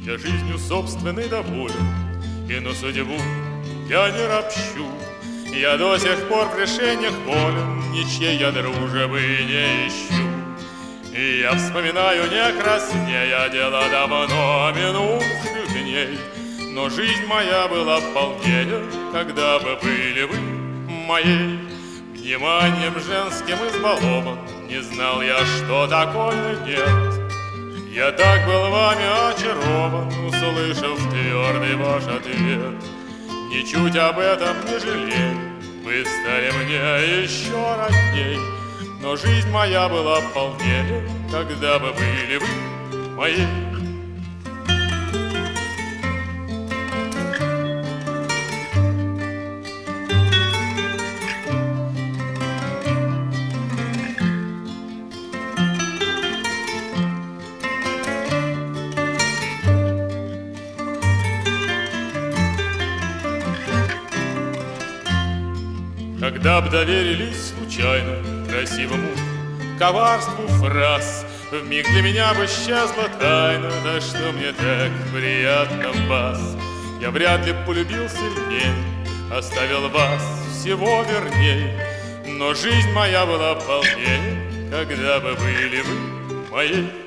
Я жизнью собственной доволен, и на судьбу я не ропщу. Я до сих пор в решениях волен, ничьей я дружбы не ищу. И я вспоминаю не краснея дела давно минувших дней. Но жизнь моя была полнее, когда бы были вы моей. Вниманием женским избалован, не знал я, что такое нет. Я так был вами очарован, услышав твердый ваш ответ. Ничуть об этом не жалею, вы стали мне еще родней. Но жизнь моя была полнее, когда бы были вы моей. Когда б доверились случайно красивому коварству фраз, вмиг для меня бы исчезла тайна, да что мне так приятно в вас. Я вряд ли полюбил сильней, оставил вас всего верней. Но жизнь моя была полнее, когда бы были вы моей.